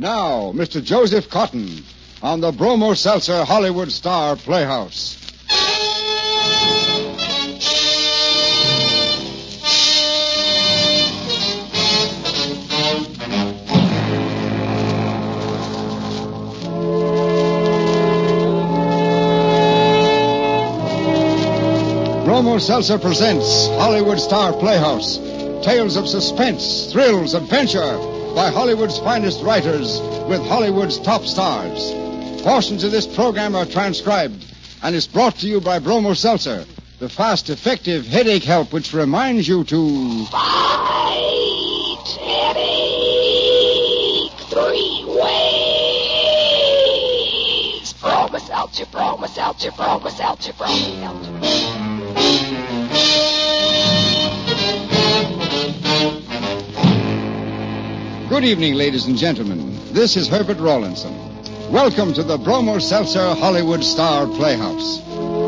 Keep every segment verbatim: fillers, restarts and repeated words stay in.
Now, Mister Joseph Cotton on the Bromo Seltzer Hollywood Star Playhouse. Bromo Seltzer presents Hollywood Star Playhouse. Tales of suspense, thrills, adventure by Hollywood's finest writers with Hollywood's top stars. Portions of this program are transcribed and is brought to you by Bromo Seltzer, the fast, effective headache help which reminds you to... Fight headache three ways. Bromo Seltzer, Bromo Seltzer, Bromo Seltzer, Bromo Seltzer. Good evening, ladies and gentlemen. This is Herbert Rawlinson. Welcome to the Bromo Seltzer Hollywood Star Playhouse.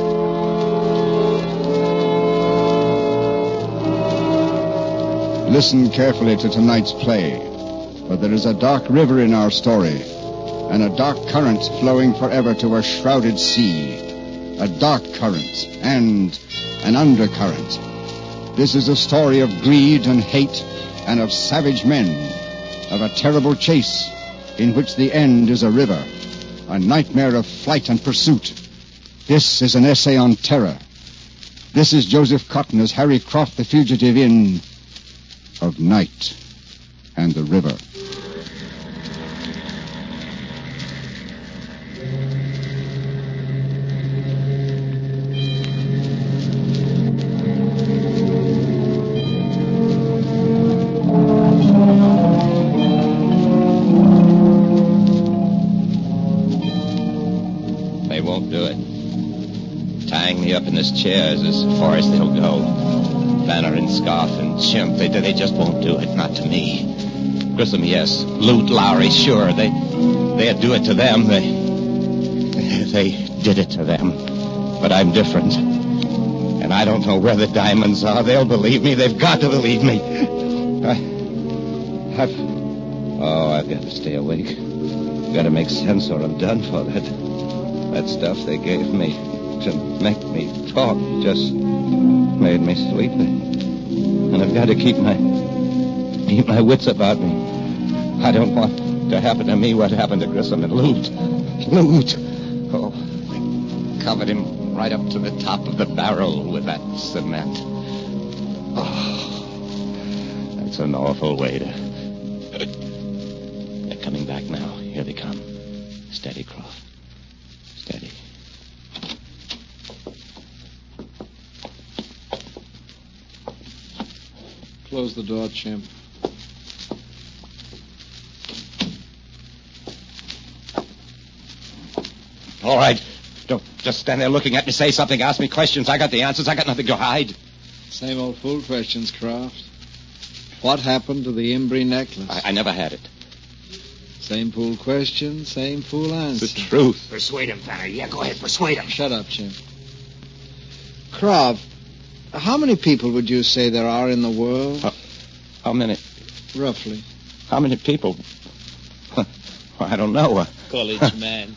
Listen carefully to tonight's play, for there is a dark river in our story, and a dark current flowing forever to a shrouded sea. A dark current and an undercurrent. This is a story of greed and hate and of savage men, of a terrible chase in which the end is a river, a nightmare of flight and pursuit. This is an essay on terror. This is Joseph Cotton as Harry Croft, the fugitive in Of Night and the River. Chairs as far as they'll go. Banner and Scarf and Chimp, they, they just won't do it. Not to me. Grissom, yes. Loot, Lowry, sure. They, they'd do it to them. They, they did it to them. But I'm different. And I don't know where the diamonds are. They'll believe me. They've got to believe me. I, I've, oh, I've got to stay awake. I've got to make sense or I'm done for. That, that stuff they gave me to make me talk just made me sleepy. And I've got to keep my keep my wits about me. I don't want to happen to me what happened to Grissom and Loot. Loot! Oh, they covered him right up to the top of the barrel with that cement. Oh, that's an awful way to... They're coming back now. Here they come. Steady, Croft. Steady. Close the door, Chimp. All right. Don't just stand there looking at me. Say something. Ask me questions. I got the answers. I got nothing to hide. Same old fool questions, Croft. What happened to the Embry necklace? I, I never had it. Same fool question, same fool answer. The truth. Persuade him, Banner. Yeah, go ahead. Persuade him. Shut up, Chimp. Croft, how many people would you say there are in the world? Uh, how many? Roughly. How many people? Well, I don't know. Uh, College man.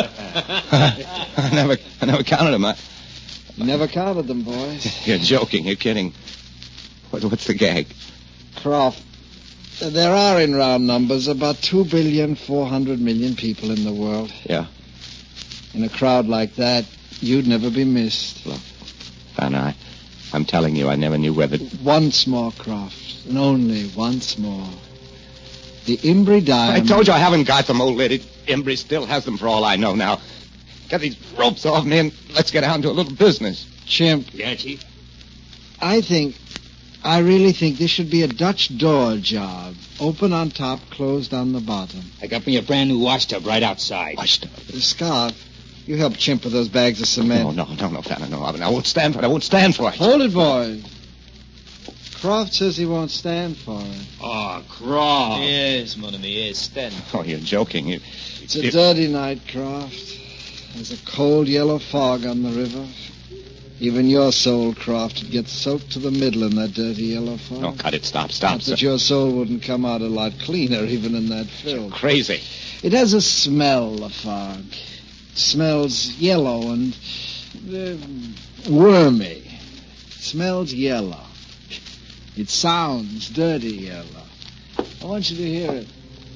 I never, I never counted them. I... You never counted them, boys. You're joking. You're kidding. What, what's the gag? Croft, there are in round numbers about two billion four hundred million people in the world. Yeah. In a crowd like that, you'd never be missed. Look, Banner, I, I'm telling you, I never knew whether... Once more, Croft, and only once more. The Embry diamond... I told you I haven't got them, old lady. Embry still has them for all I know now. Get these ropes off me and let's get down to a little business. Chimp. Yeah, Chief? I think, I really think this should be a Dutch door job. Open on top, closed on the bottom. I got me a brand new washtub right outside. Washtub? Scarf, you help Chimp with those bags of cement. No, no, no, no, Banner, no. I won't stand for it. I won't stand for it. Hold it, boys. Croft says he won't stand for it. Oh, Croft. Yes, mon ami, yes, stand. Oh, you're joking. You, It's a you... dirty night, Croft. There's a cold yellow fog on the river. Even your soul, Croft, would get soaked to the middle in that dirty yellow fog. No, cut it. Stop, stop, Not sir. that your soul wouldn't come out a lot cleaner even in that film. Crazy. It has a smell, the fog. It smells yellow and uh, wormy. It smells yellow. It sounds dirty yellow. I want you to hear it.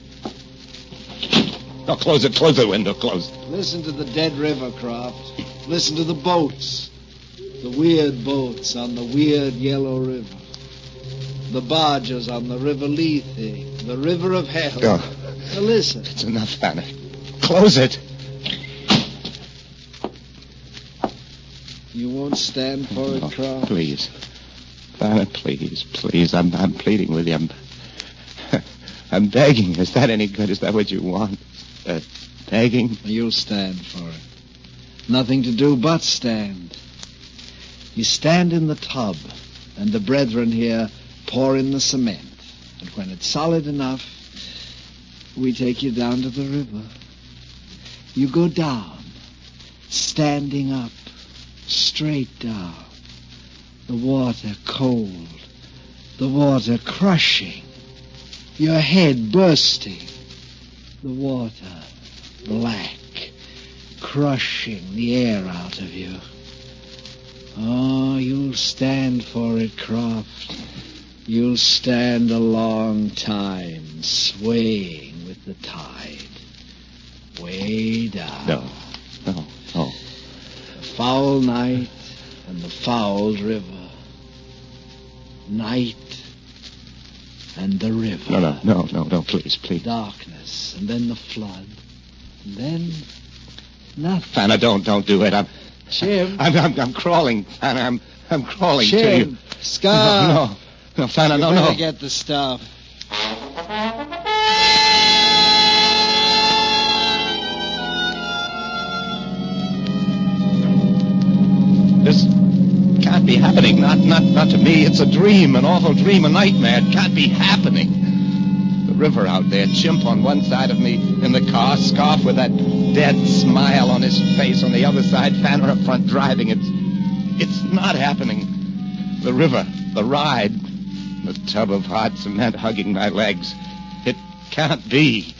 No, close it. Close the window. Close it. Listen to the dead river, Croft. Listen to the boats. The weird boats on the weird yellow river. The barges on the river Lethe. The river of hell. Go. Now listen. It's enough, Banner. Close it. You won't stand for it, No, Croft? please. Banner, please, please. I'm, I'm pleading with you. I'm, I'm begging. Is that any good? Is that what you want? Uh, begging? You'll stand for it. Nothing to do but stand. You stand in the tub, and the brethren here pour in the cement. And when it's solid enough, we take you down to the river. You go down, standing up, straight down. The water cold, the water crushing, your head bursting. The water black, crushing the air out of you. Oh, you'll stand for it, Croft. You'll stand a long time, swaying with the tide. Way down. No, no, no. The foul night and the fouled river. Night and the river. No, no, no, no, no, please, please. Darkness, and then the flood. And then nothing. Anna, don't, don't do it. I'm, Jim. I'm, I'm, I'm crawling. Anna, I'm, I'm crawling to you. Jim, Scar. No, no, no, Fana, You no, better no. get the stuff. This can't be happening. Not, not, not to me. It's a dream, an awful dream, a nightmare. It can't be happening. The river out there, Chimp on one side of me in the car, Scarf with that dead smile on his face on the other side, Fanner up front driving. It's, it's not happening. The river, the ride, the tub of hot cement hugging my legs. It can't be.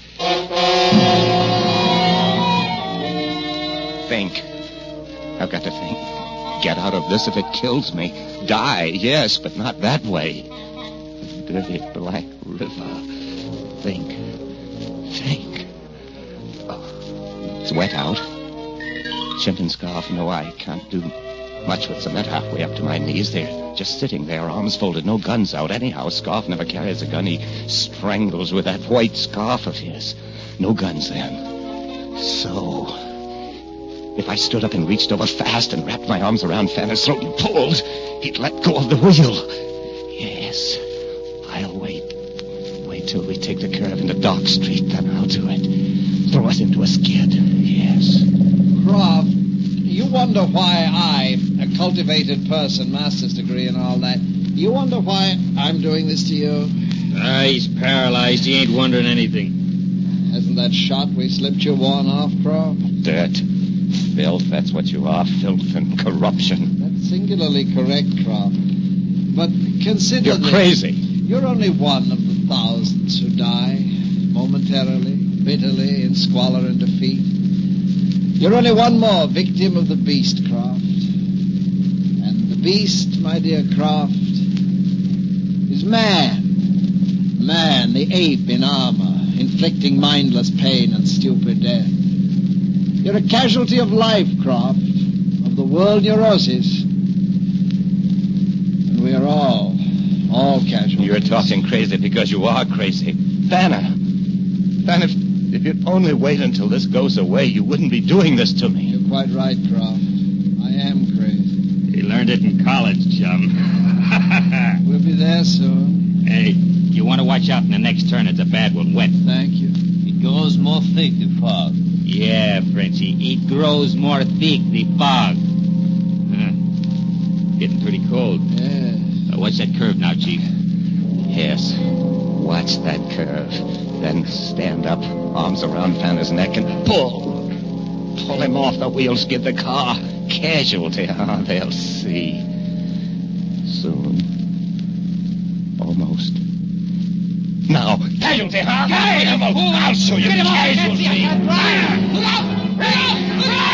Think. I've got to think. Get out of this if it kills me. Die, yes, but not that way. The dirty black river. Think. Think. Oh, it's wet out. Chimp and Scarf, no, I can't do much with cement halfway up to my knees. They're just sitting there, arms folded, no guns out. Anyhow, Scarf never carries a gun. He strangles with that white scarf of his. No guns then. So, if I stood up and reached over fast and wrapped my arms around Fanner's throat and pulled, he'd let go of the wheel. Yes, I'll wait. Wait till we take the curve into Dock Street, then I'll do it. Throw us into a skid, yes. Croft, you wonder why I, a cultivated person, master's degree and all that, you wonder why I'm doing this to you? Ah, he's paralyzed. He ain't wondering anything. Hasn't that shot we slipped you worn off, Croft? Dirt. Filth, that's what you are. Filth and corruption. That's singularly correct, Croft. But consider You're this. crazy. You're only one of the thousands who die, momentarily, bitterly, in squalor and defeat. You're only one more victim of the beast, Croft. And the beast, my dear Croft, is man. Man, the ape in armor, inflicting mindless pain and stupid death. You're a casualty of life, Croft, of the world neurosis. And we are all, all casualties. You're talking crazy because you are crazy. Banner. Banner, if, if you'd only wait until this goes away, you wouldn't be doing this to me. You're quite right, Croft. I am crazy. He learned it in college, chum. We'll be there soon. Hey, you want to watch out in the next turn. It's a bad one, wet. Thank you. It grows more thick, the fog. Yeah, Frenchie, it grows more thick, the fog. Huh. Getting pretty cold. Yeah. Uh, watch that curve now, Chief. Yes. Watch that curve. Then stand up, arms around Fanner's neck, and pull. Pull him off the wheel, skid the car. Casualty, huh? They'll sea. Soon. Almost. Now, casualty, huh? Casualty! I'll show you casualty! Fire! Look out! Look out! Look out!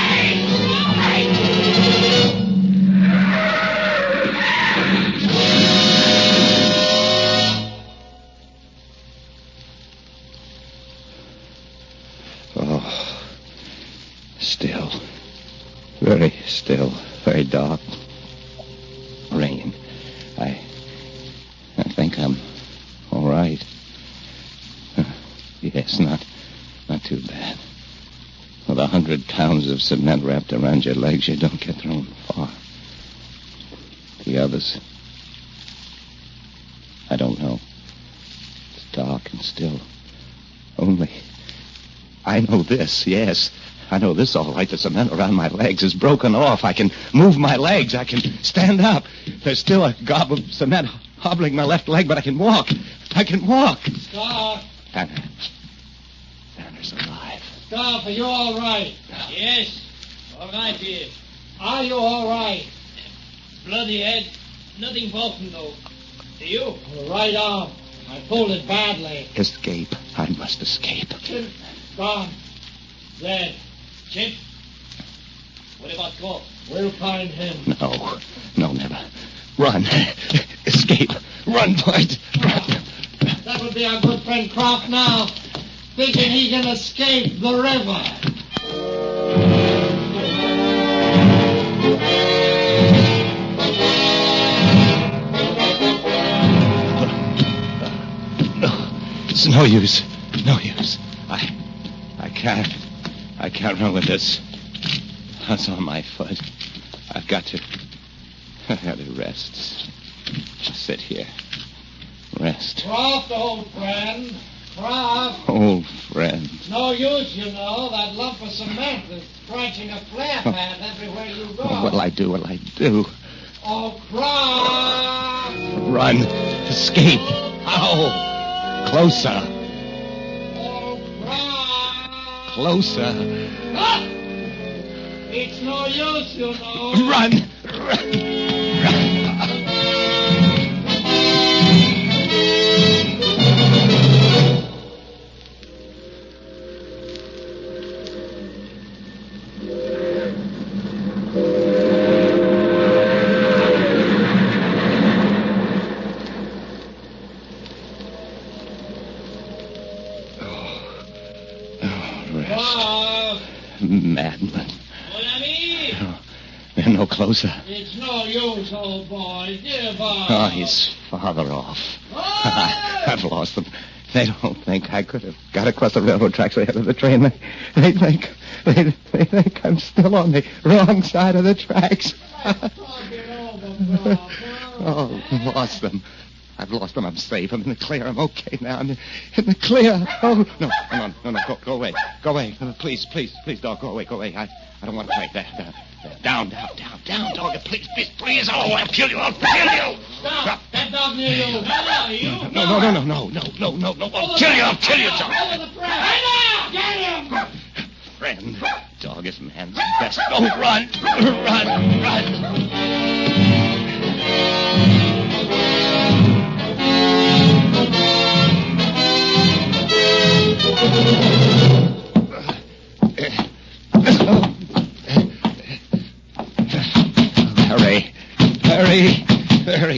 Oh, still. Very still. Very dark. Rain. I... I think I'm all right. Yes, not not too bad. With a hundred pounds of cement wrapped around your legs, you don't get thrown far. The others, I don't know. It's dark and still. Only, I know this, yes. I know this all right. The cement around my legs is broken off. I can move my legs. I can stand up. There's still a gob of cement hobbling my left leg, but I can walk. I can walk. Stop. Banner. Banner's alive. Stop. Are you all right? Yes. All right, dear. Are you all right? Bloody head. Nothing broken, though. Do you? The right arm. I pulled it badly. Escape. I must escape. Chip. Gone. Dead. Chip? What about Croft? We'll find him. No. No, never. Run. Escape. Run, Bart. Run. That would be our good friend Croft now, thinking he can escape the river. No. It's no use. No use. I... I can't... I can't run with this. That's on my foot. I've got to... I've got to rest. Just sit here. Rest. Croft, old friend. Croft. Old friend. No use, you know. That lump of cement is scratching a flare pad everywhere you go. Oh, what'll I do? What'll I do? Oh, Croft. Run. Escape. Ow. Closer. Oh, Croft. Closer. Ah! It's no use, you know. Run. Run. Run. Madman. Mon ami. Oh, they're no closer. It's no use, old boy. Dear boy. Oh, he's farther off. Oh! I've lost them. They don't think I could have got across the railroad tracks ahead of the train. They, they think they, they think I'm still on the wrong side of the tracks. Oh, lost them. I've lost them. I'm safe. I'm in the clear. I'm okay now. I'm in, in the clear. Oh, no. Hang on. No, no. Go, go away. Go away. Uh, please, please, please, dog. Go away. Go away. I, I don't want to fight. There, there, there. Down, down, down, down, dog. Please, please, please. Oh, I'll kill you. I'll kill you. Stop. That dog near you. Where are you? No, no, no, no, no, no, no, no, no. I'll kill you. I'll kill you, dog. Over the press. Right now. Get him. Friend. Dog is man's best. Oh, run. Run, run. Hurry. Hurry. Hurry.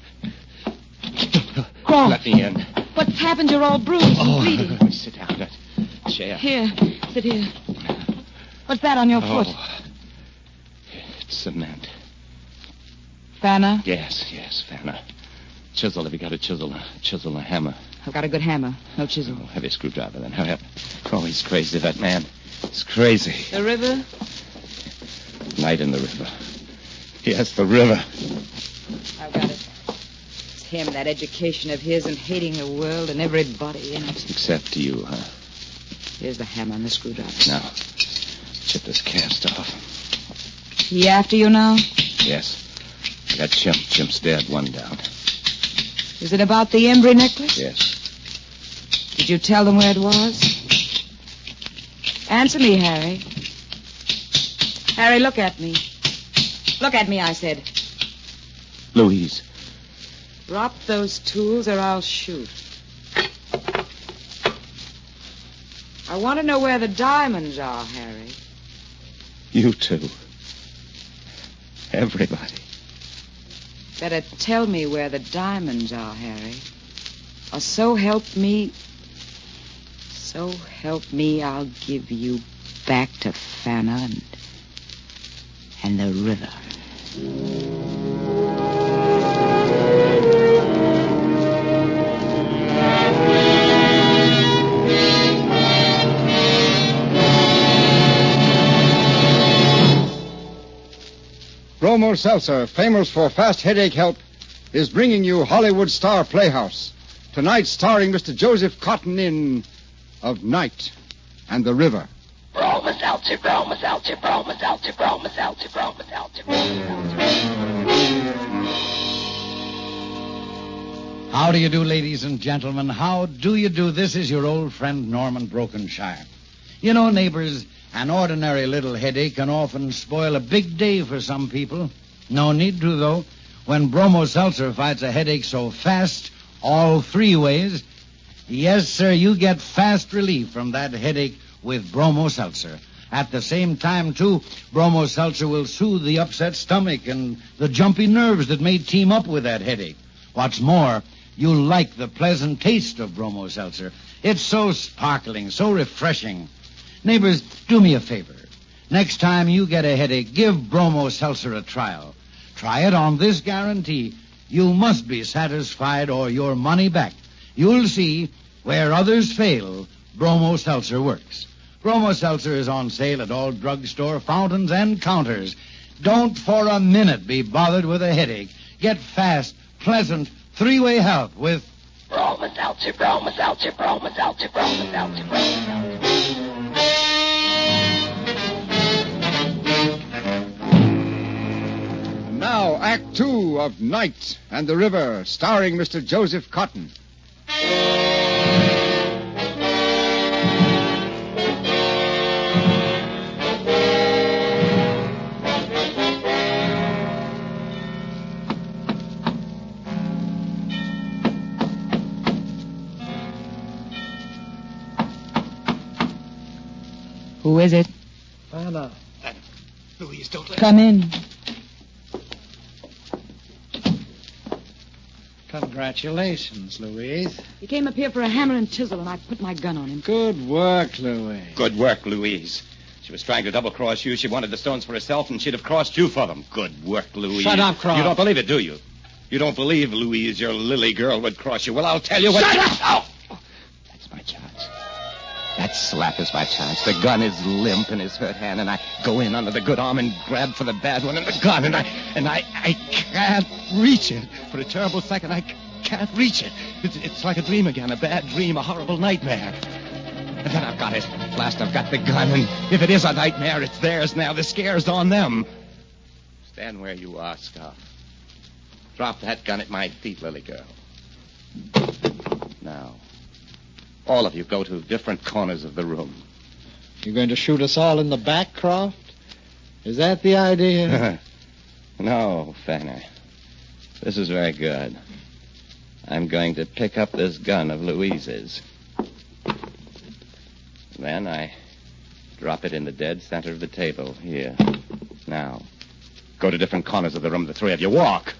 Croft. Let me in. What's happened? You're all bruised and Oh, bleeding. let me sit down. That chair. Here, sit here. What's that on your foot? Oh, it's cement. Fanner? Yes, yes, Fanner. Chisel. Have you got a chisel? A chisel, a hammer. I've got a good hammer. No chisel. Oh, heavy screwdriver, then. Hurry up. Oh, he's crazy, that man. He's crazy. The river? Night in the river. Yes, the river. I've got it. It's him, that education of his, and hating the world and everybody in it. Except you, huh? Here's the hammer and the screwdriver. Now, chip this cast off. He after you now? Yes. I got Chimp. Chimp's dead. One down. Is it about the Embry necklace? Yes. Did you tell them where it was? Answer me, Harry. Harry, look at me. Look at me, I said. Louise. Drop those tools or I'll shoot. I want to know where the diamonds are, Harry. You too. Everybody. Better tell me where the diamonds are, Harry. Or so help me... So help me, I'll give you back to Fana and... and the river. Bromo Seltzer, famous for fast headache help, is bringing you Hollywood Star Playhouse. Tonight starring Mister Joseph Cotton in Of Night and the River. Bromo Seltzer, Bromo Seltzer, Bromo Seltzer, Bromo Seltzer, Bromo Seltzer, Bromo Seltzer. How do you do, ladies and gentlemen? How do you do? This is your old friend, Norman Brokenshire. You know, neighbors, an ordinary little headache can often spoil a big day for some people. No need to, though. When Bromo Seltzer fights a headache so fast, all three ways, yes, sir, you get fast relief from that headache with Bromo Seltzer. At the same time, too, Bromo Seltzer will soothe the upset stomach and the jumpy nerves that may team up with that headache. What's more, you'll like the pleasant taste of Bromo Seltzer. It's so sparkling, so refreshing. Neighbors, do me a favor. Next time you get a headache, give Bromo Seltzer a trial. Try it on this guarantee. You must be satisfied or your money back. You'll see, where others fail, Bromo Seltzer works. Bromo Seltzer is on sale at all drugstore fountains and counters. Don't for a minute be bothered with a headache. Get fast, pleasant, three-way help with Bromo Seltzer, Bromo Seltzer, Bromo Seltzer, Bromo Seltzer, Bromo Seltzer. Now, Act Two of Night and the River, starring Mister Joseph Cotton. Who is it? Fana. Uh, Louise, don't let... Come in. Congratulations, Louise. He came up here for a hammer and chisel, and I put my gun on him. Good work, Louise. Good work, Louise. She was trying to double-cross you. She wanted the stones for herself, and she'd have crossed you for them. Good work, Louise. Shut up, Croft. You don't believe it, do you? You don't believe, Louise, your lily girl would cross you. Well, I'll tell you what... Shut up! Oh! That's my chance. That slap is my chance. The gun is limp in his hurt hand, and I go in under the good arm and grab for the bad one in the gun, and I and I, I can't reach it. For a terrible second, I can't reach it. It's, it's like a dream again, a bad dream, a horrible nightmare. And then I've got it. At last I've got the gun, and if it is a nightmare, it's theirs now. The scare's on them. Stand where you are, Scoff. Drop that gun at my feet, Lily girl. Now, all of you go to different corners of the room. You're going to shoot us all in the back, Croft? Is that the idea? No, Fanner. This is very good. I'm going to pick up this gun of Louise's. Then I drop it in the dead center of the table, here. Now, go to different corners of the room, the three of you. Walk!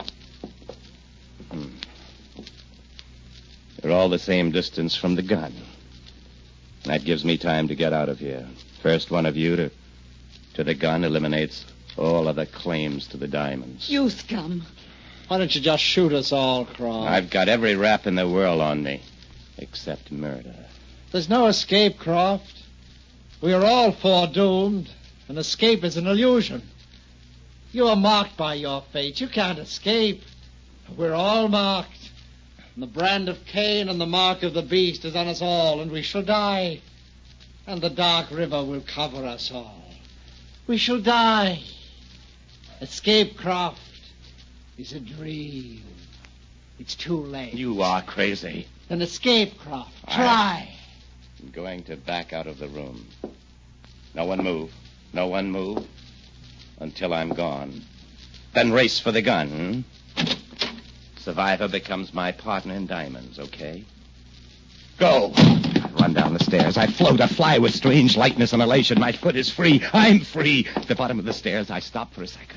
Hmm. You're all the same distance from the gun. That gives me time to get out of here. First one of you to, to the gun eliminates all other claims to the diamonds. You scum. Why don't you just shoot us all, Croft? I've got every rap in the world on me, except murder. There's no escape, Croft. We are all foredoomed. An escape is an illusion. You are marked by your fate. You can't escape. We're all marked. And the brand of Cain and the mark of the beast is on us all, and we shall die. And the dark river will cover us all. We shall die. Escape, Croft, is a dream. It's too late. You are crazy. Then escape, Croft. Try. I'm going to back out of the room. No one move. No one move. Until I'm gone. Then race for the gun, hmm? Survivor becomes my partner in diamonds, okay? Go! I run down the stairs. I float, I fly with strange lightness and elation. My foot is free. I'm free. At the bottom of the stairs, I stop for a second.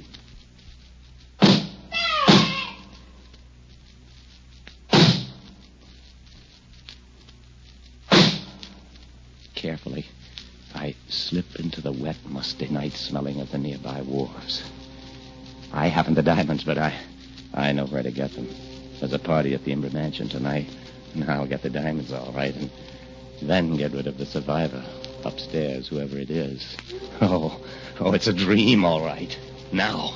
Carefully, I slip into the wet, musty night smelling of the nearby wharves. I haven't the diamonds, but I I know where to get them. There's a party at the Imber Mansion tonight, and I'll get the diamonds all right, and then get rid of the survivor upstairs, whoever it is. Oh, oh, it's a dream, all right. Now.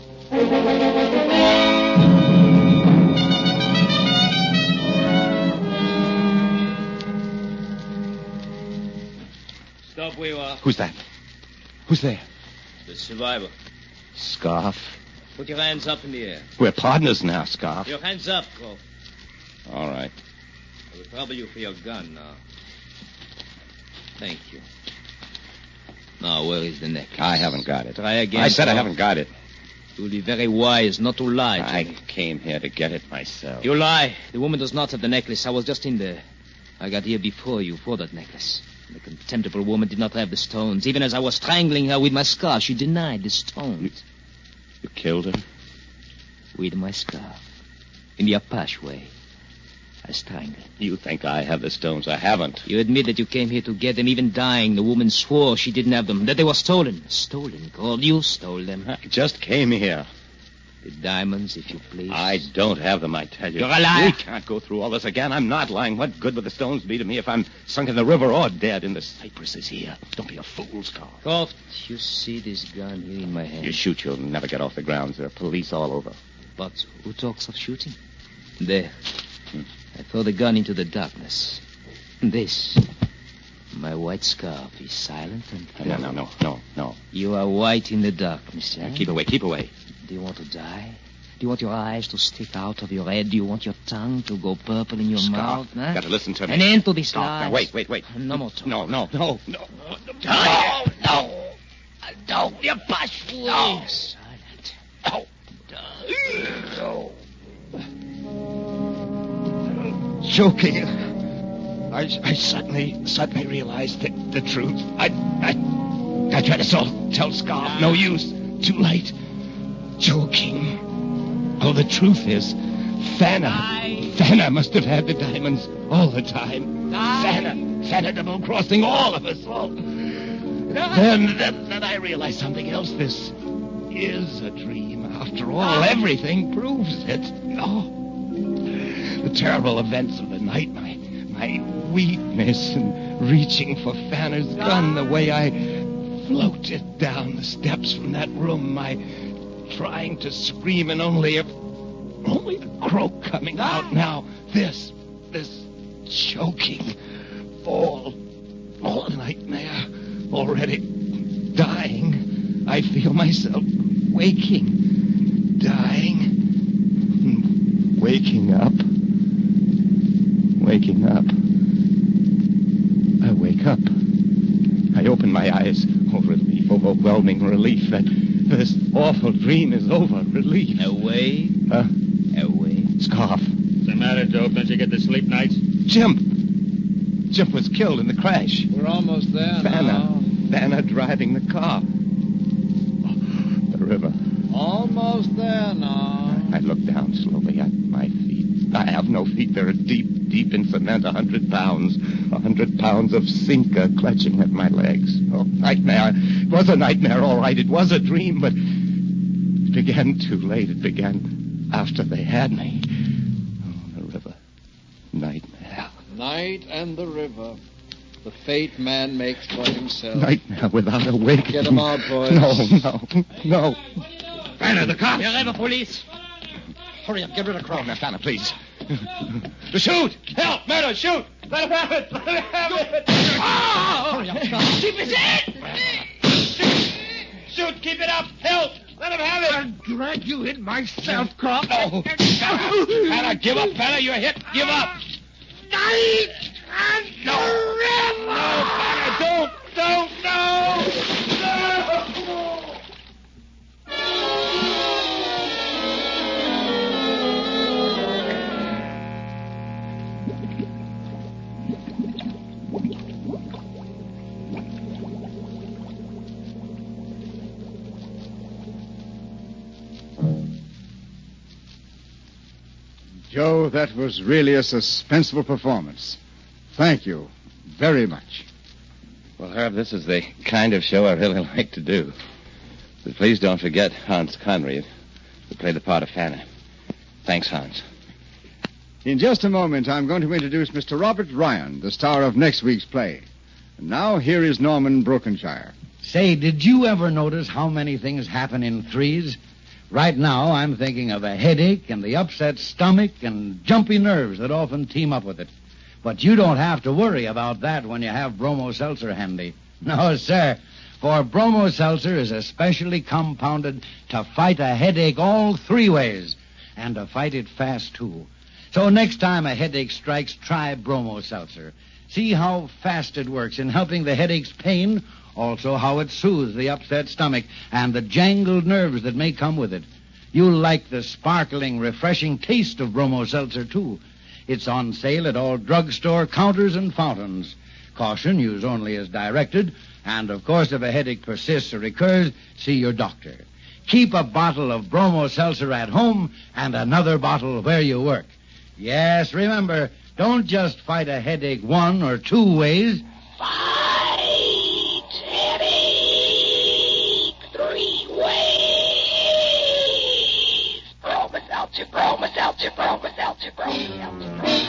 Stop where you are. Who's that? Who's there? The survivor. Scarf. Put your hands up in the air. We're partners now, Scarf. Your hands up, Cole. All right. I will trouble you for your gun now. Thank you. Now, where is the necklace? I haven't got it. Try again. I said I Cole. haven't got it. You will be very wise not to lie to I me. came here to get it myself. You lie. The woman does not have the necklace. I was just in there. I got here before you for that necklace. The contemptible woman did not have the stones. Even as I was strangling her with my scarf, she denied the stones. You, you killed her? With my scarf. In the Apache way. I strangled. You think I have the stones. I haven't. You admit that you came here to get them. Even dying, the woman swore she didn't have them. That they were stolen. Stolen, Cole. You stole them. I just came here. The diamonds, if you please. I don't have them, I tell you. You're a liar. We can't go through all this again. I'm not lying. What good would the stones be to me if I'm sunk in the river or dead in the cypresses here? Don't be a fool, Scarf. Croft, you see this gun here in my hand. You shoot, you'll never get off the grounds. There are police all over. But who talks of shooting? There. Hmm. I throw the gun into the darkness. This, my white scarf, is silent and... No, no, no, no, no. You are white in the darkness, Yeah, eh? keep away, keep away. Do you want to die? Do you want your eyes to stick out of your head? Do you want your tongue to go purple in your Scarf, mouth? Huh? gotta listen to me. An end to this Scarf, life. now, wait, wait, wait. No more talk. No, no, no, no. No, no. No, you push me. No. Silent. No. No. Choking. I, I suddenly, suddenly realized the, the truth. I, I, I tried to tell, tell Scarf. No use. Too late. Choking. Oh, the truth is, Fana, Fana must have had the diamonds all the time. Fana, Fana double-crossing all of us all. Then, then, then I realized something else. This is a dream. After all, everything proves it. Oh. The terrible events of the night, my my weakness and reaching for Fanner's gun, the way I floated down the steps from that room, my trying to scream and only a, only a croak coming out. Now this, this choking, all, all a nightmare, already dying. I feel myself waking, dying, waking up. Waking up. I wake up. I open my eyes. Oh, relief, overwhelming relief that this awful dream is over. Relief. Away. Huh? Away. Scarf. What's the matter, Dope? Don't you get to sleep nights? Jim. Jim was killed in the crash. We're almost there Vanna. now. Vanna driving the car. Oh, the river. Almost there now. I look down slowly at my feet. I have no feet. They're deep, deep in cement. A hundred pounds. A hundred pounds of sinker clutching at my legs. Oh, nightmare. It was a nightmare, all right. It was a dream, but it began too late. It began after they had me. Oh, the river. Nightmare. Night and the river. The fate man makes for himself. Nightmare without a wake. Get him out, boys. No, no, no. Vanna, the cops. Your river police. Hurry up, get rid of Crow. Now, Vanna, please. To shoot! Help! Murder! Shoot! Let him have it! Let him have it! Oh! Hurry up, Scott. Keep his head! Shoot! Keep it up! Help! Let him have it! I'll drag you in myself, Crop. No! Vanna! Vanna, give up! Vanna, you're hit! Give up! Night and No! the river! No, Vanna, don't! Don't! No! No! Joe, that was really a suspenseful performance. Thank you very much. Well, Herb, this is the kind of show I really like to do. But please don't forget Hans Conried, who played the part of Fanner. Thanks, Hans. In just a moment, I'm going to introduce Mister Robert Ryan, the star of next week's play. And now, here is Norman Brokenshire. Say, did you ever notice how many things happen in threes? Right now, I'm thinking of a headache and the upset stomach and jumpy nerves that often team up with it. But you don't have to worry about that when you have Bromo Seltzer handy. No, sir, for Bromo Seltzer is especially compounded to fight a headache all three ways, and to fight it fast, too. So next time a headache strikes, try Bromo Seltzer. See how fast it works in helping the headache's pain, also how it soothes the upset stomach and the jangled nerves that may come with it. You'll like the sparkling, refreshing taste of Bromo Seltzer, too. It's on sale at all drugstore counters and fountains. Caution, use only as directed. And, of course, if a headache persists or recurs, see your doctor. Keep a bottle of Bromo Seltzer at home and another bottle where you work. Yes, remember, don't just fight a headache one or two ways. Fight headache three ways. Bromo Seltzer, Bromo Seltzer, Bromo Seltzer, Bromo Seltzer.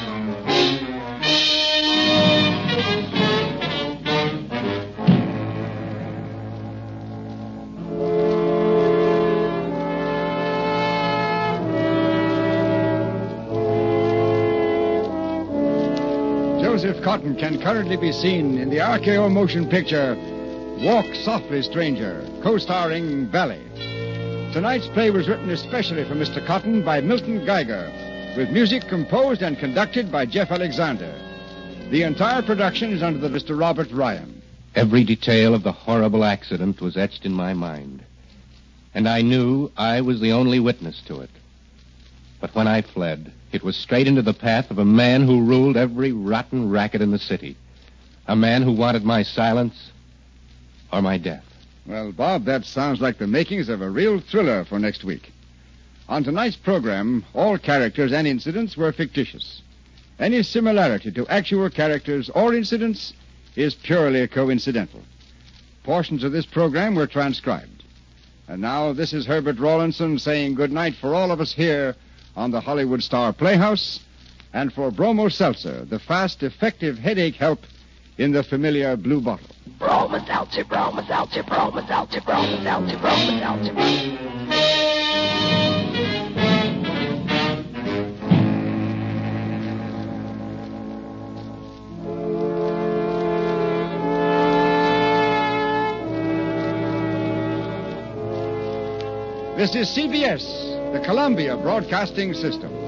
Joseph Cotton can currently be seen in the R K O motion picture Walk Softly, Stranger, co-starring Ballet. Tonight's play was written especially for Mister Cotton by Milton Geiger, with music composed and conducted by Jeff Alexander. The entire production is under the Mister Robert Ryan. Every detail of the horrible accident was etched in my mind, and I knew I was the only witness to it. But when I fled, it was straight into the path of a man who ruled every rotten racket in the city. A man who wanted my silence or my death. Well, Bob, that sounds like the makings of a real thriller for next week. On tonight's program, all characters and incidents were fictitious. Any similarity to actual characters or incidents is purely coincidental. Portions of this program were transcribed. And now, this is Herbert Rawlinson saying good night for all of us here on the Hollywood Star Playhouse, and for Bromo Seltzer, the fast, effective headache help in the familiar blue bottle. Bromo Seltzer, Bromo Seltzer, Bromo Seltzer, Bromo Seltzer, Bromo Seltzer. This is C B S, the Columbia Broadcasting System.